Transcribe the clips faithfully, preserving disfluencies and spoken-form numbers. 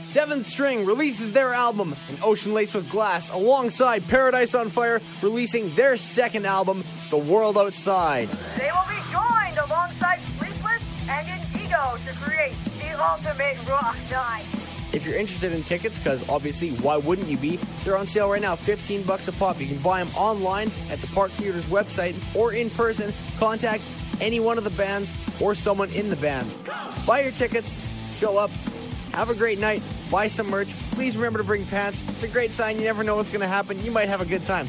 Seventh String releases their album, An Ocean Laced with Glass, alongside Paradise on Fire releasing their second album, The World Outside. They will be joined alongside Sleepless and Indigo to create the ultimate rock night. If you're interested in tickets, because obviously, why wouldn't you be? They're on sale right now, fifteen bucks a pop. You can buy them online at the Park Theatre's website or in person. Contact any one of the bands or someone in the bands. Buy your tickets, show up, have a great night, buy some merch. Please remember to bring pants. It's a great sign. You never know what's going to happen. You might have a good time.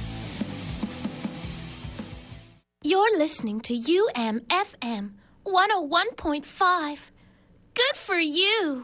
You're listening to U M F M one oh one point five. Good for you.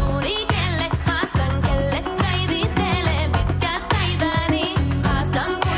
Haastan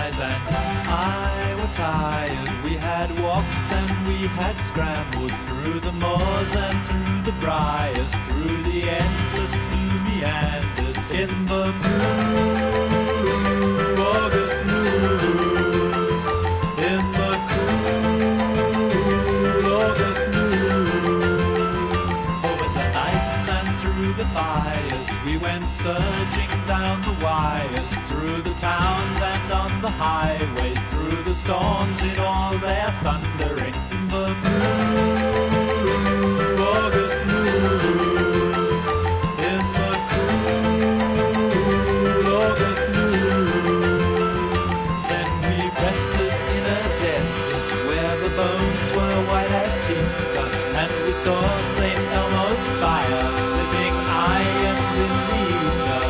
skies, and I were tired. We had walked and we had scrambled through the moors and through the briars, through the endless blue meanders in the blue August moon, in the cool August moon. Over the nights and through the fires, we went surging down the wires, through the towns and on the highways, through the storms in all their thundering. The blue August moon, in the cool August moon. Then we rested in a desert where the bones were white as teeth, and we saw Saint Elmo's fire splitting irons in the ether.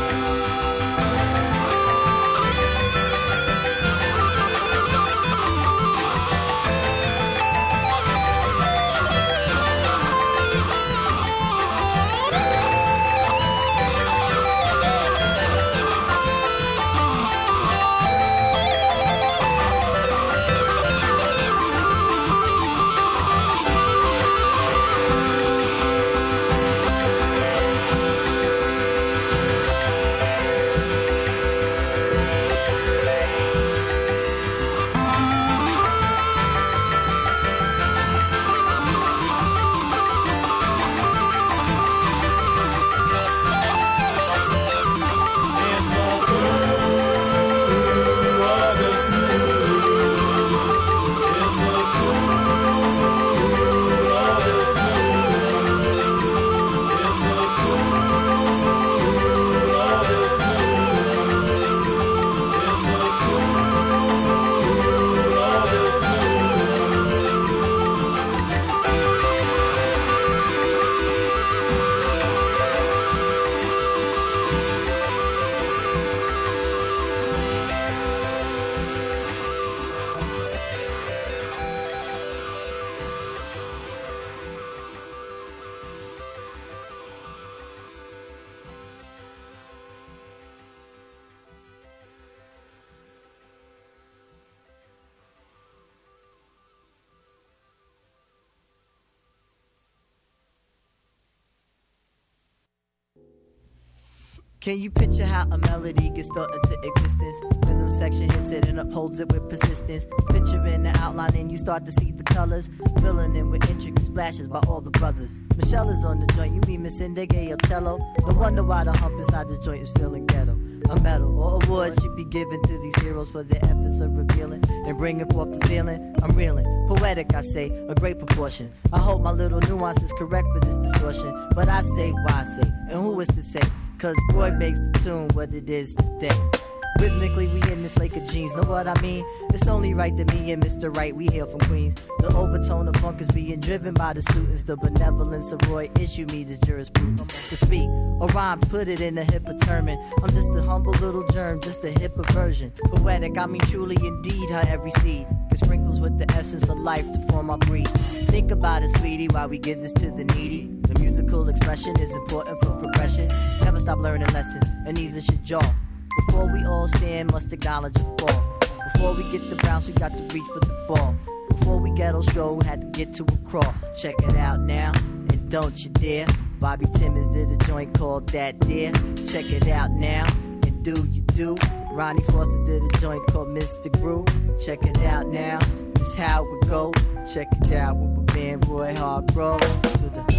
Can you picture how a melody gets thought into existence? Rhythm section hits it and upholds it with persistence. Picturing the outline and you start to see the colors, filling in with intricate splashes by all the brothers. Michelle is on the joint, you mean Miss Indege or cello? No wonder why the hump inside the joint is feeling ghetto. A medal or award should be given to these heroes for their efforts of revealing and bringing forth the feeling. I'm reeling, poetic I say, a great proportion. I hope my little nuance is correct for this distortion, but I say why say, and who is to say? Cause boy makes the tune what it is today. Rhythmically we in this lake of jeans, know what I mean? It's only right that me and Mister Right, we hail from Queens. The overtone of funk is being driven by the students. The benevolence of Roy issue me this jurisprudence. To speak or rhyme, put it in a hipper term. I'm just a humble little germ, just a hipper version. Poetic, I mean truly indeed her every seed gets sprinkles with the essence of life to form our breed. Think about it, sweetie, while we give this to the needy. The musical expression is important for progression. Never stop learning lessons, and neither should y'all. Before we all stand, must acknowledge a fall. Before we get the bounce, we got to reach for the ball. Before we get on show, had to get to a crawl. Check it out now, and don't you dare. Bobby Timmons did a joint called That Dare. Check it out now, and do you do. Ronnie Foster did a joint called Mister Groove. Check it out now, this how it go. Check it out with my man Roy Hargrove. To the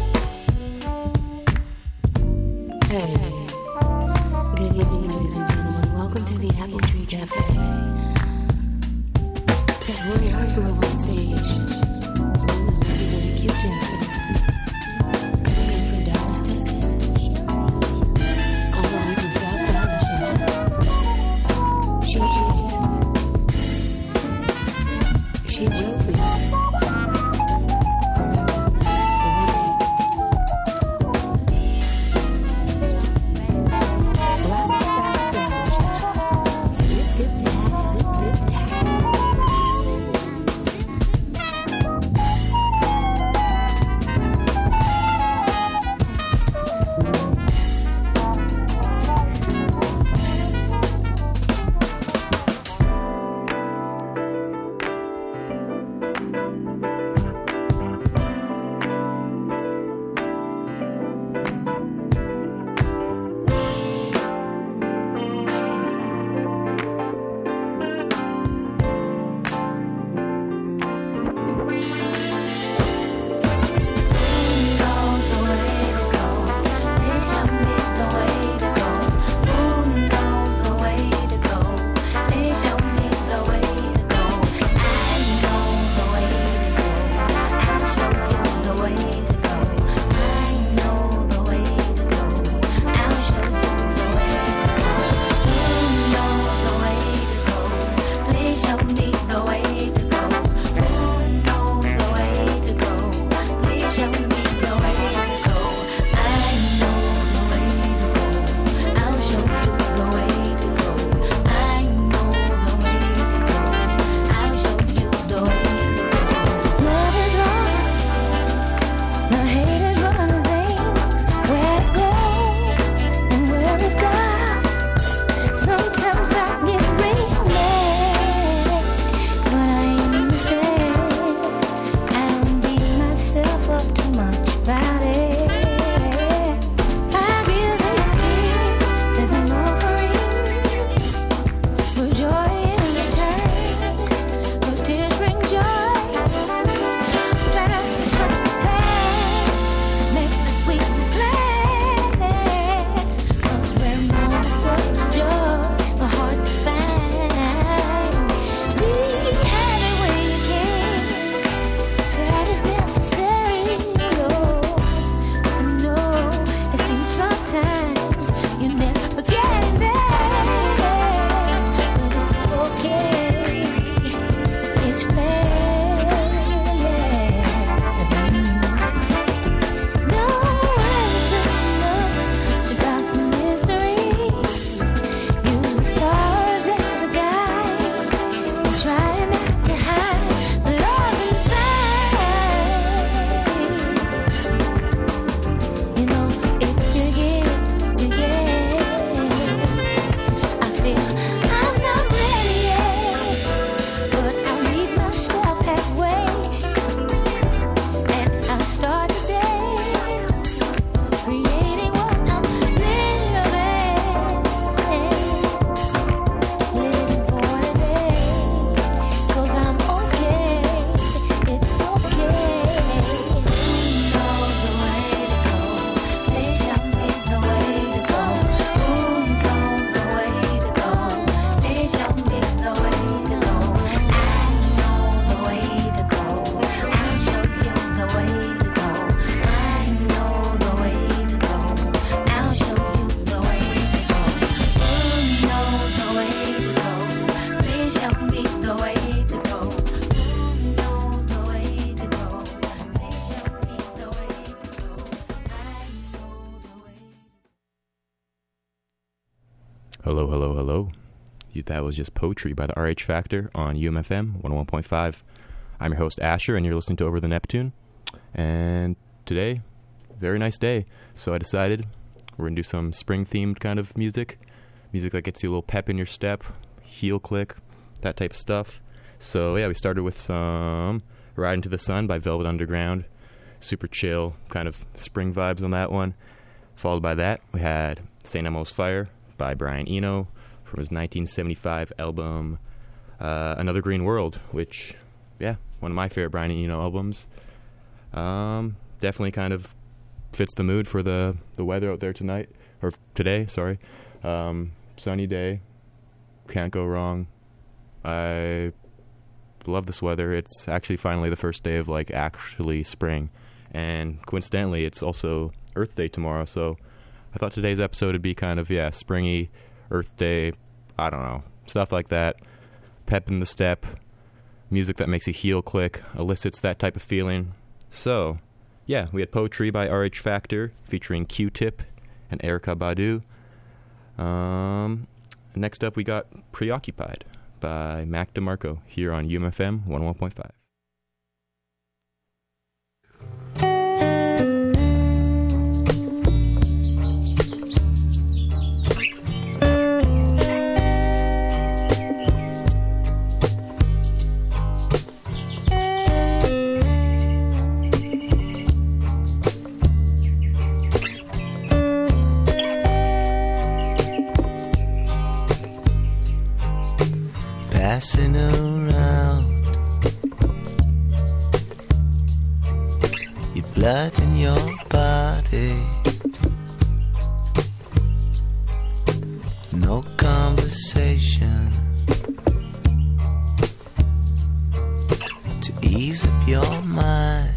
Hey, good evening, ladies and gentlemen. Welcome to the Apple Tree Cafe. Got Roy Hargrove on stage. Ooh, really cute jacket. Coming in from Dallas, Texas. All the way from South Dallas, she She will be. Dip, dip, dip, That was just Poetry by the R H Factor on U M F M one oh one point five. I'm your host, Asher, and you're listening to Over the Neptune. And today, very nice day. So I decided we're going to do some spring-themed kind of music. Music that gets you a little pep in your step, heel click, that type of stuff. So yeah, we started with some Ride Into the Sun by Velvet Underground. Super chill, kind of spring vibes on that one. Followed by that, we had Saint Elmo's Fire by Brian Eno from his nineteen seventy-five album uh, Another Green World, which, yeah, one of my favorite Brian Eno albums. Um, definitely kind of fits the mood for the, the weather out there tonight, or today, sorry. Um, sunny day, can't go wrong. I love this weather. It's actually finally the first day of, like, actually spring. And coincidentally, it's also Earth Day tomorrow, so I thought today's episode would be kind of, yeah, springy, Earth Day, I don't know, stuff like that. Pep in the step, music that makes you heel click, elicits that type of feeling. So, yeah, we had Poetry by R H Factor featuring Q-Tip and Erykah Badu. Um, next up, we got Preoccupied by Mac DeMarco here on U M F M one oh one point five. Passing around your blood in your body, no conversation to ease up your mind.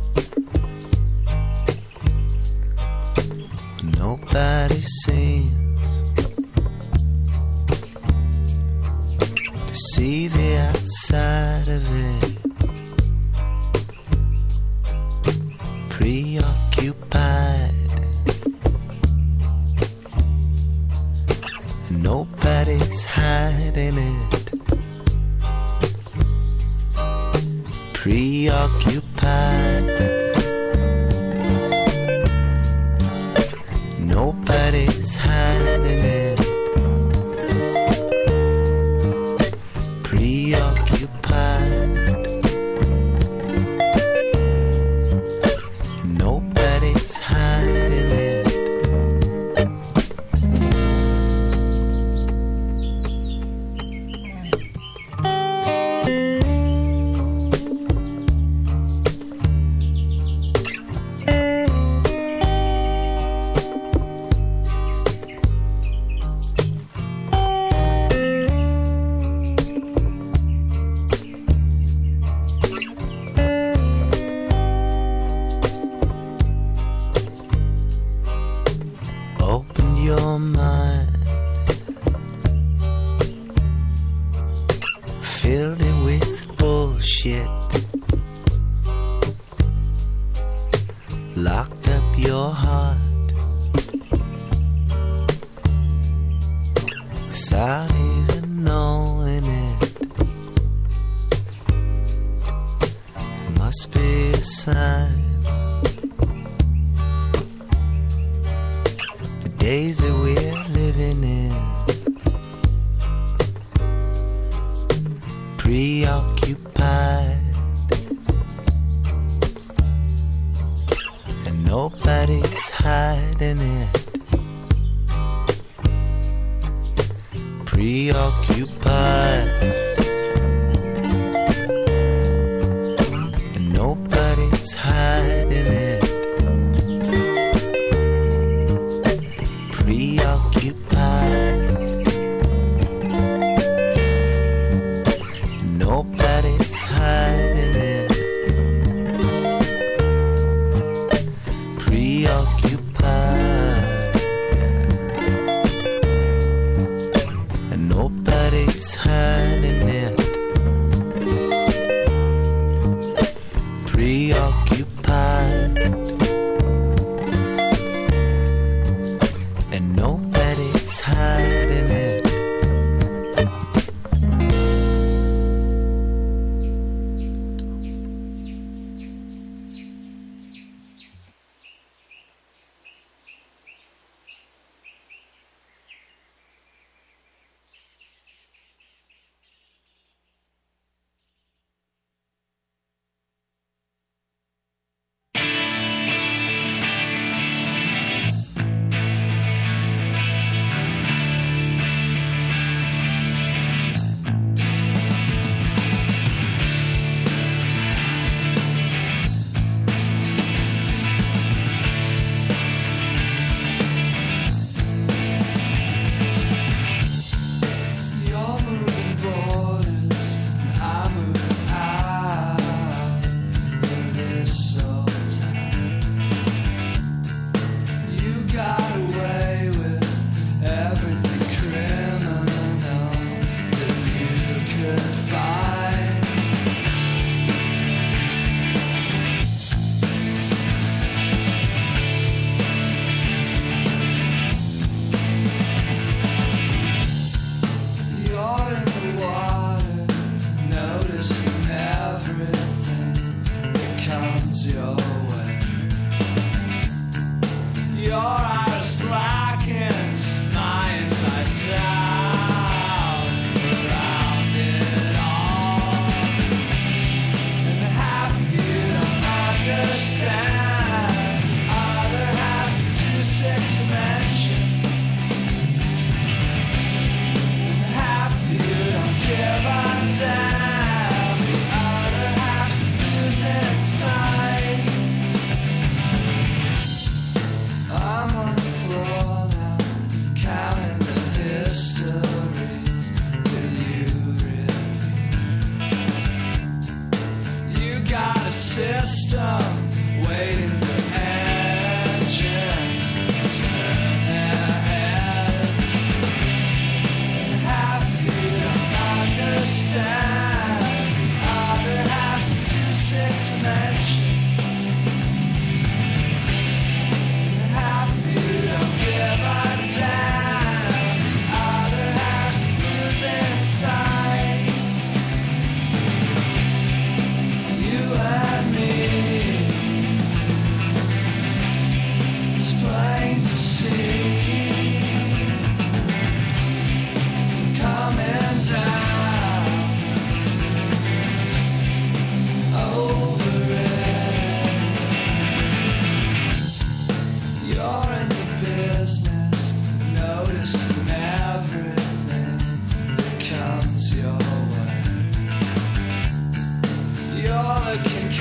Nobody seems see the outside of it. Preoccupied, and nobody's hiding it. Preoccupied, nobody's hiding it.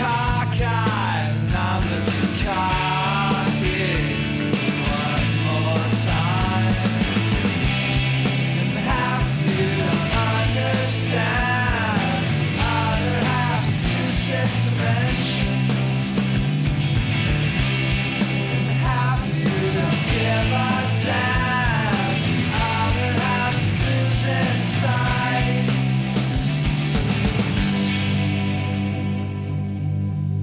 cockeyed, and I'm looking cocky one more time. And half you don't understand, other half is too sick to mention. And half you don't give a damn, other half lives inside.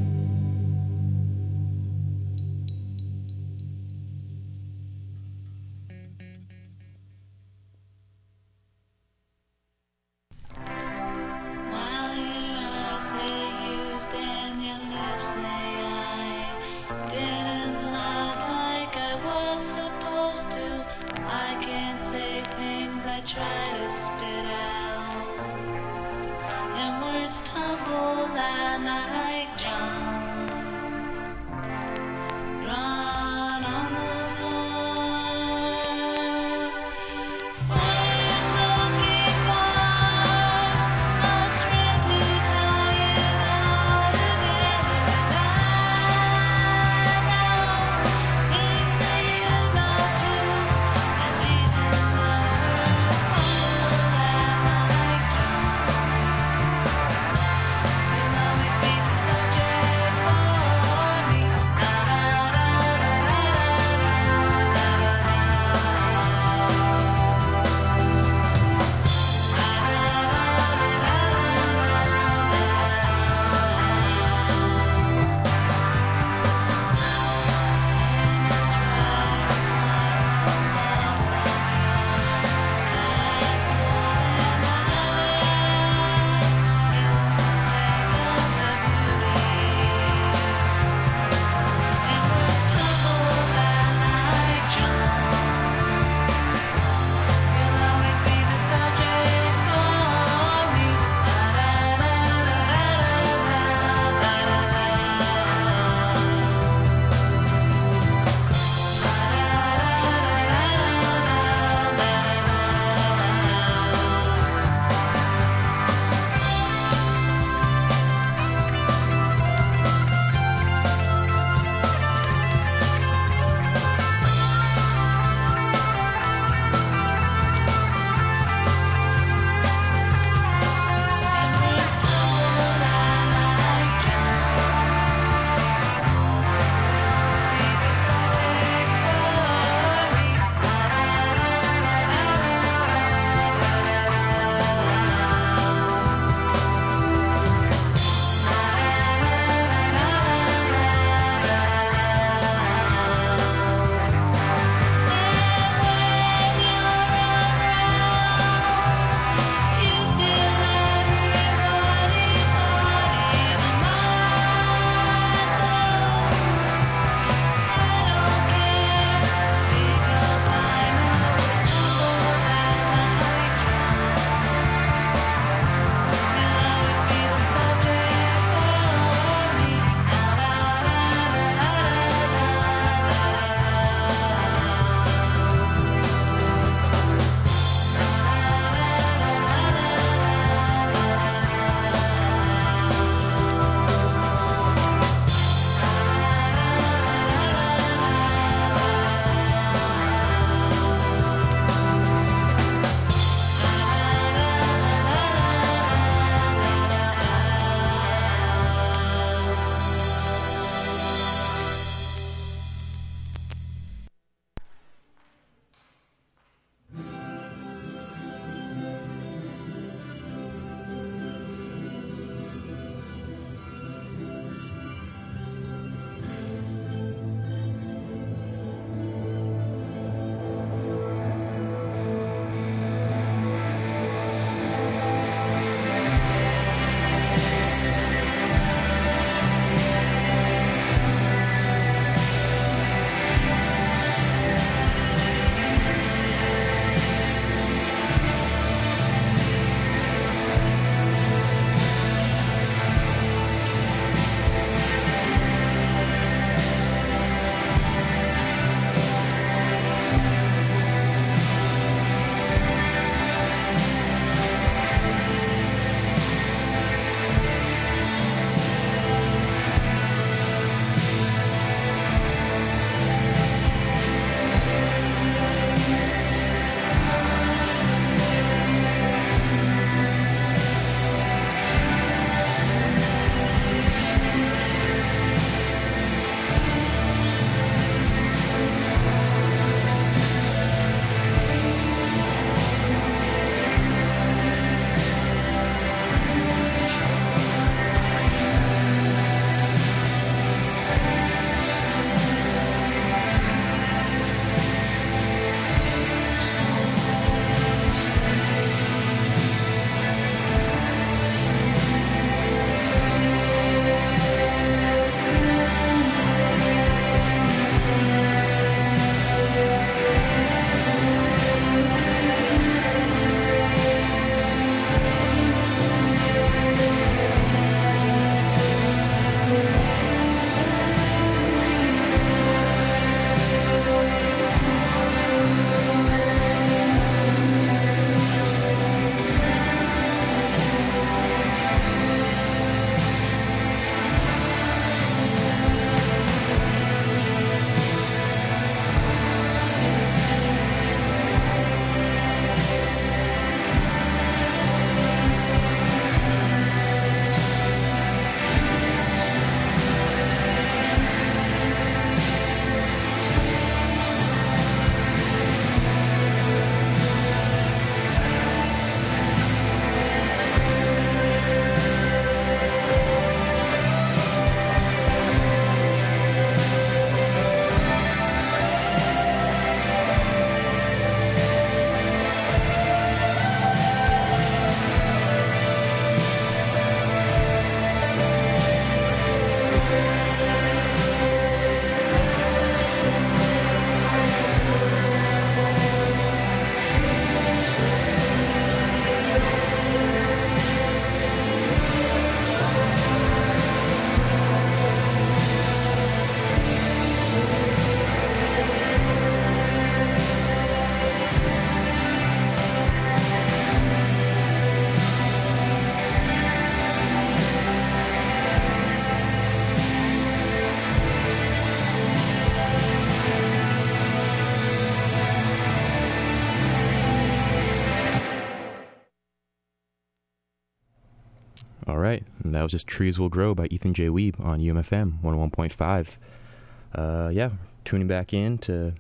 All right, and that was just Trees Will Grow by Ethan J. Weeb on U M F M one oh one point five. Uh, yeah, tuning back in to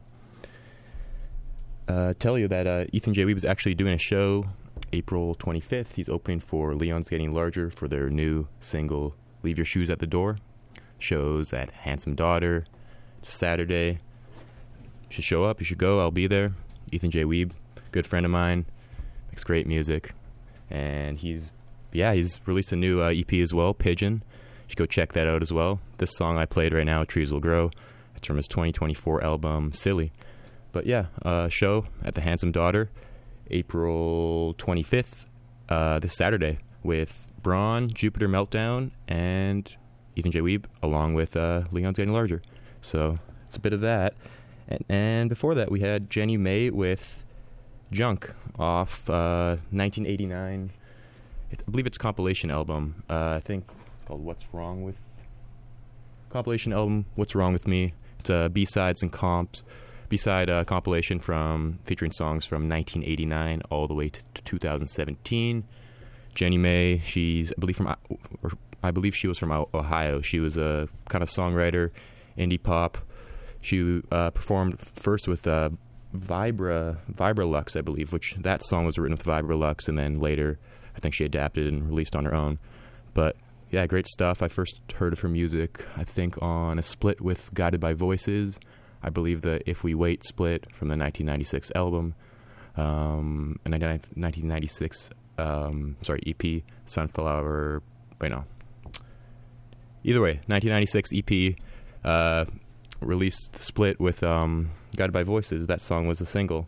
uh, tell you that uh, Ethan J. Weeb is actually doing a show April twenty-fifth. He's opening for Leon's Getting Larger for their new single, Leave Your Shoes at the Door. Shows at Handsome Daughter. It's a Saturday. You should show up. You should go. I'll be there. Ethan J. Weeb, good friend of mine, makes great music. And he's, yeah, he's released a new uh, E P as well, Pigeon. You should go check that out as well. This song I played right now, Trees Will Grow, it's from his twenty twenty-four album, Silly. But yeah, uh, show at the Handsome Daughter, April twenty-fifth, uh, this Saturday, with Braun, Jupiter Meltdown, and Ethan J. Weeb, along with uh, Leon's Getting Larger. So it's a bit of that. And, and before that, we had Jenny May with Junk off uh, nineteen eighty-nine. It, I believe it's a compilation album. Uh, I think called What's Wrong With... Compilation album, What's Wrong With Me. It's a B-sides and comps. B-side uh, compilation from featuring songs from nineteen eighty-nine all the way to, to two thousand seventeen. Jenny May, she's, I believe from, or I believe she was from Ohio. She was a kind of songwriter, indie pop. She uh, performed first with uh, Vibra, Vibralux, I believe, which that song was written with Vibralux, and then later I think she adapted and released on her own. But yeah, great stuff. I first heard of her music, I think, on a split with Guided by Voices. I believe the If We Wait split from the nineteen ninety-six album, um, a nineteen ninety-six, um, sorry, E P, Sunflower, wait, no. Either way, nineteen ninety-six E P, uh, released the split with um, Guided by Voices. That song was the single.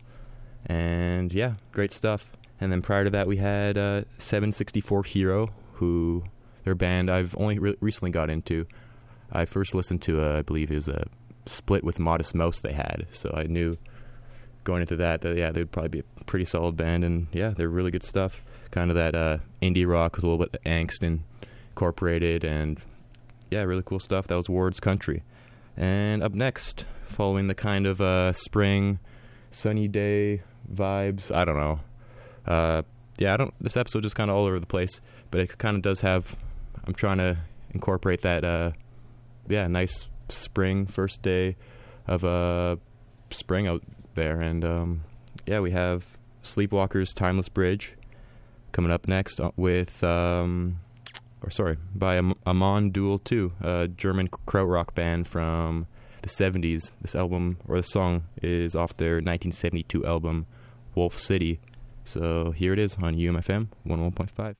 And yeah, great stuff. And then prior to that, we had uh, seven sixty-four Hero, who, their band I've only re- recently got into. I first listened to, uh, I believe it was a split with Modest Mouse they had. So I knew going into that, that yeah, they'd probably be a pretty solid band. And yeah, they're really good stuff. Kind of that uh, indie rock with a little bit of angst incorporated. And yeah, really cool stuff. That was Ward's Country. And up next, following the kind of uh, spring, sunny day vibes, I don't know. Uh, yeah, I don't. This episode is kind of all over the place, but it kind of does have. I'm trying to incorporate that. Uh, yeah, nice spring first day of uh, spring out there, and um, yeah, we have Sleepwalkers' "Timeless Bridge" coming up next with. Um, or sorry, by Am- Amon Duel two, a German krautrock band from the seventies. This album, or the song, is off their nineteen seventy-two album, Wolf City. So here it is on U M F M one oh one point five.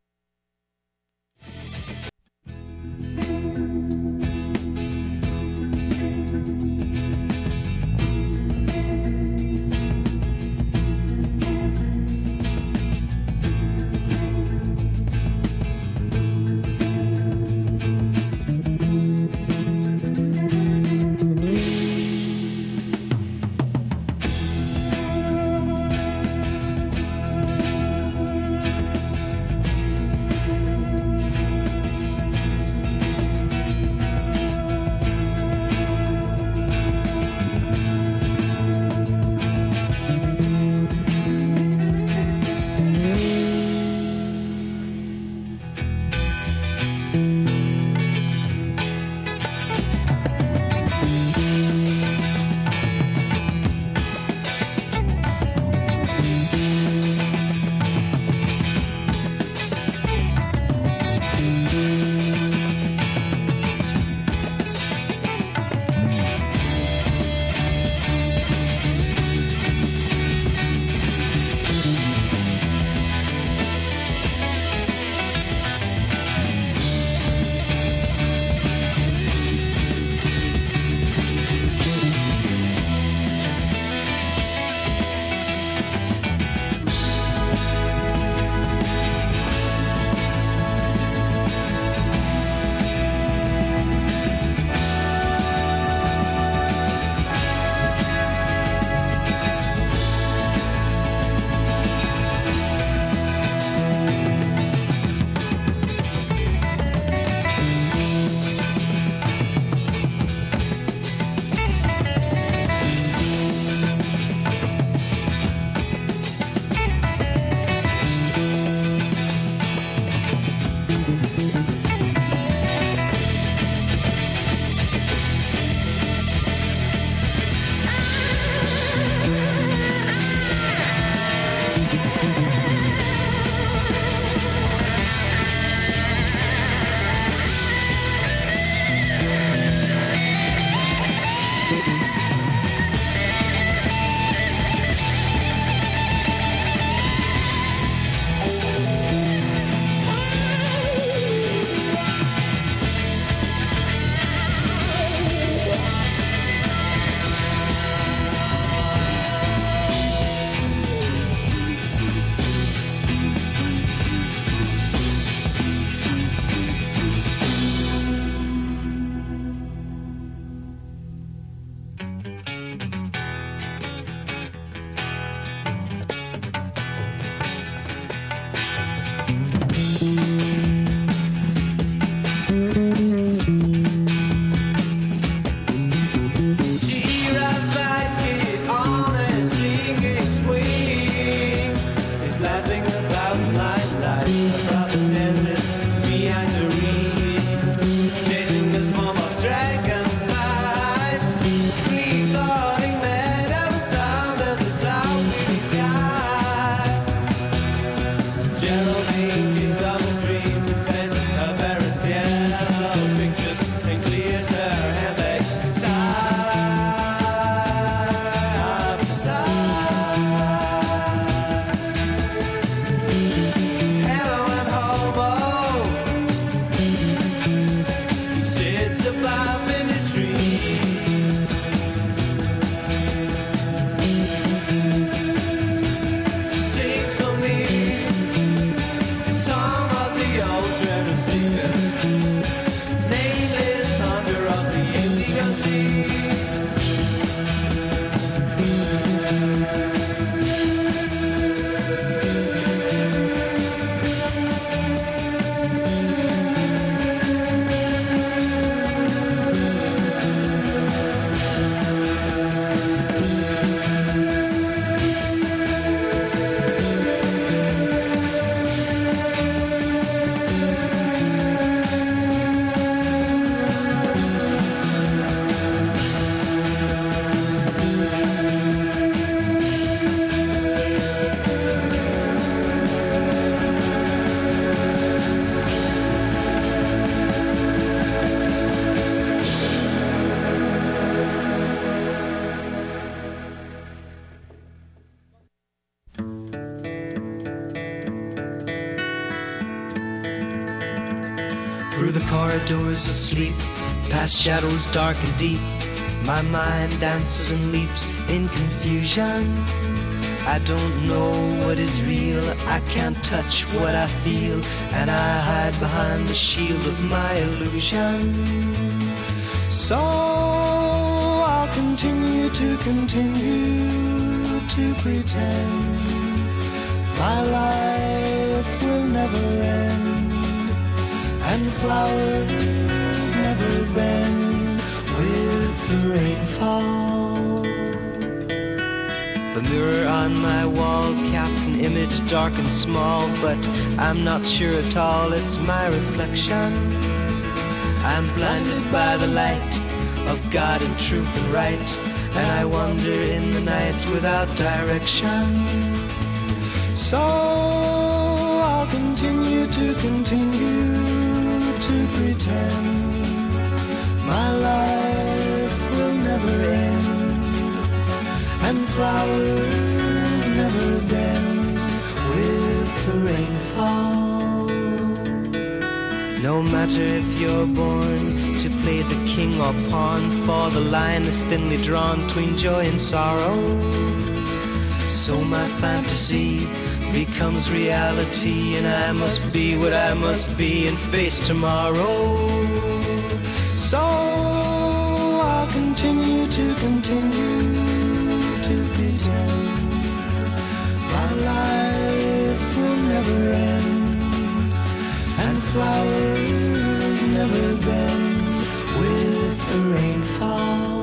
Through the corridors of sleep, past shadows dark and deep, my mind dances and leaps in confusion. I don't know what is real, I can't touch what I feel, and I hide behind the shield of my illusion. So I'll continue to continue to pretend my life will never end, and flowers never bend with the rainfall. The mirror on my wall casts an image dark and small, but I'm not sure at all it's my reflection. I'm blinded by the light of God and truth and right, and I wander in the night without direction. So I'll continue to continue to pretend my life will never end, and flowers never bend with the rainfall. No matter if you're born to play the king or pawn, for the line is thinly drawn between joy and sorrow. So my fantasy becomes reality, and I must be what I must be and face tomorrow. So I'll continue to continue to pretend my life will never end, and flowers never bend with the rainfall.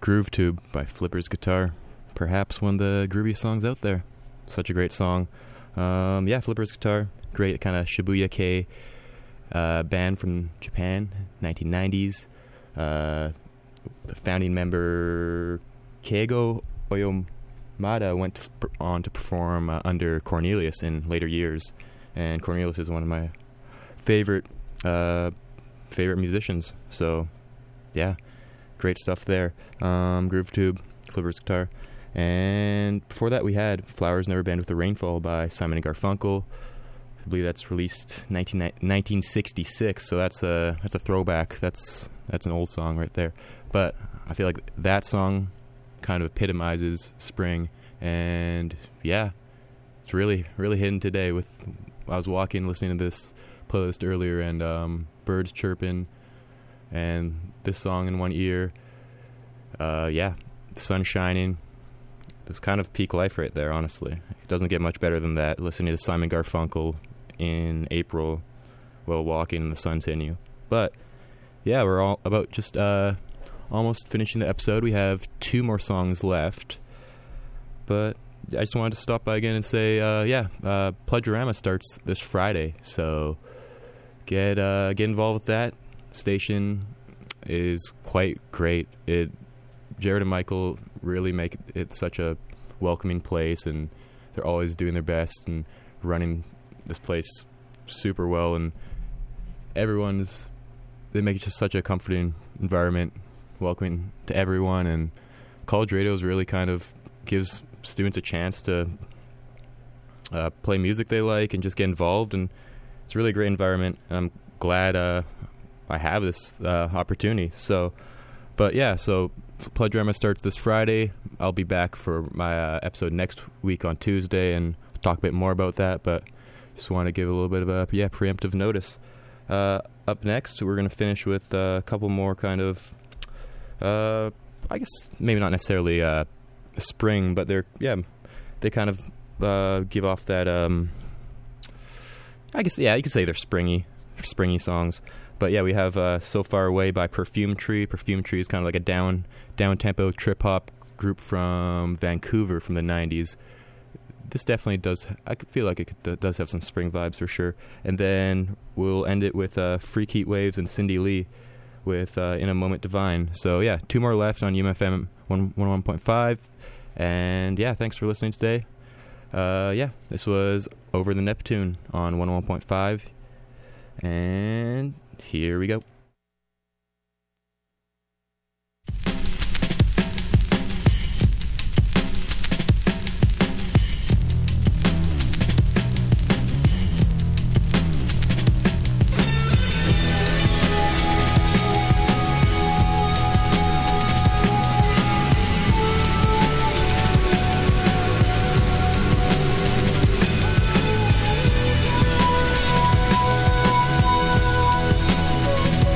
Groove Tube by Flippers Guitar. Perhaps one of the grooviest songs out there. Such a great song. Um, yeah, Flippers Guitar. Great kind of Shibuya-kei uh, band from Japan, nineteen nineties. Uh, the founding member Keigo Oyomada went to f- on to perform uh, under Cornelius in later years. And Cornelius is one of my favorite uh, favorite musicians. So, yeah, great stuff there. Um, Groove Tube, Flippers Guitar. And before that we had Flowers Never Bend with the Rainfall by Simon and Garfunkel. I believe that's released nineteen sixty-six, so that's a that's a throwback. That's that's an old song right there. But I feel like that song kind of epitomizes spring, and yeah, it's really really hitting today. With I was walking, listening to this playlist earlier, and um, birds chirping, and this song in one ear. Uh, yeah, the sun shining. It's kind of peak life right there, honestly. It doesn't get much better than that, listening to Simon Garfunkel in April while walking and the sun's hitting you. But, yeah, we're all about just uh, almost finishing the episode. We have two more songs left. But I just wanted to stop by again and say, uh, yeah, uh, Pledgerama starts this Friday. So get uh, get involved with that. Station is quite great. It Jared and Michael really make it such a welcoming place, and they're always doing their best and running this place super well, and everyone's they make it just such a comforting environment, welcoming to everyone. And college radios really kind of gives students a chance to uh, play music they like and just get involved, and it's a really great environment, and I'm glad uh, I have this uh, opportunity. So but yeah, so Pledgerama starts this Friday. I'll be back for my uh, episode next week on Tuesday and talk a bit more about that, but just want to give a little bit of a yeah preemptive notice. Uh, up next, we're going to finish with uh, a couple more kind of, uh, I guess maybe not necessarily uh, spring, but they're, yeah, they kind of uh, give off that, um, I guess, yeah, you could say they're springy, springy songs. But yeah, we have uh, So Far Away by Perfume Tree. Perfume Tree is kind of like a down down tempo trip hop group from Vancouver from the nineties. This definitely does. I feel like it could, does have some spring vibes for sure. And then we'll end it with uh, Freak Heat Waves and Cindy Lee with uh, In a Moment Divine. So yeah, two more left on U M F M one oh one point five. And yeah, thanks for listening today. Uh, yeah, this was Over the Neptune on one oh one point five. And here we go. This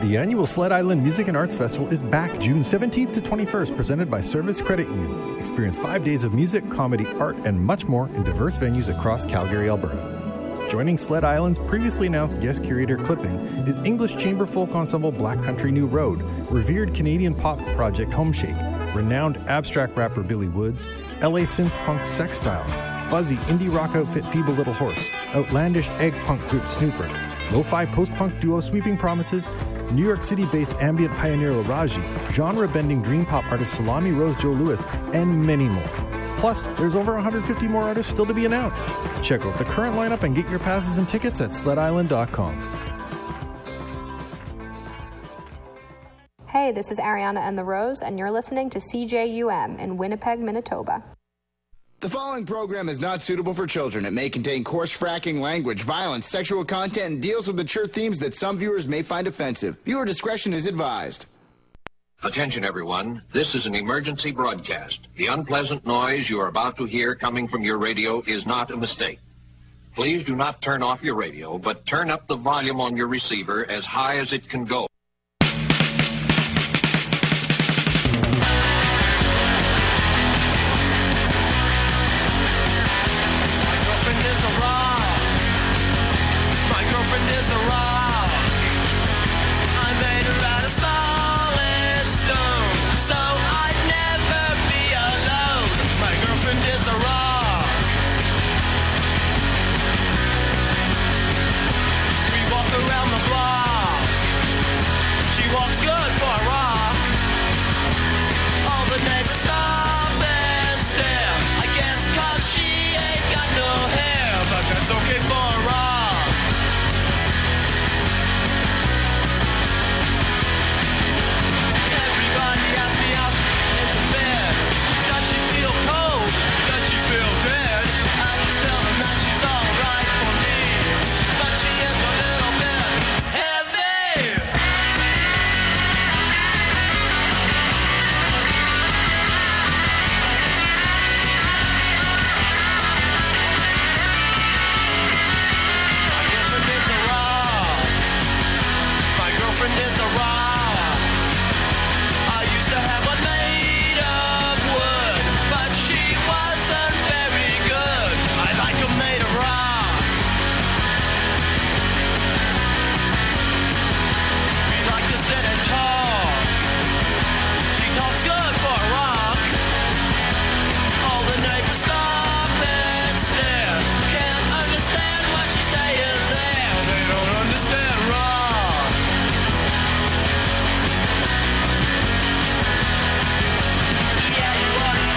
The annual Sled Island Music and Arts Festival is back June seventeenth to twenty-first, presented by Service Credit Union. Experience five days of music, comedy, art, and much more in diverse venues across Calgary, Alberta. Joining Sled Island's previously announced guest curator Clipping is English chamber folk ensemble Black Country New Road, revered Canadian pop project Homeshake, renowned abstract rapper Billy Woods, L A synth punk Sextile, fuzzy indie rock outfit Feeble Little Horse, outlandish egg punk group Snooper, lo-fi post-punk duo Sweeping Promises, New York City-based ambient pioneer Laraji, genre-bending dream pop artist Salami Rose Joe Lewis, and many more. Plus, there's over one hundred fifty more artists still to be announced. Check out the current lineup and get your passes and tickets at sled island dot com. Hey, this is Ariana and the Rose, and you're listening to C J U M in Winnipeg, Manitoba. The following program is not suitable for children. It may contain coarse fracking language, violence, sexual content, and deals with mature themes that some viewers may find offensive. Viewer discretion is advised. Attention, everyone. This is an emergency broadcast. The unpleasant noise you are about to hear coming from your radio is not a mistake. Please do not turn off your radio, but turn up the volume on your receiver as high as it can go.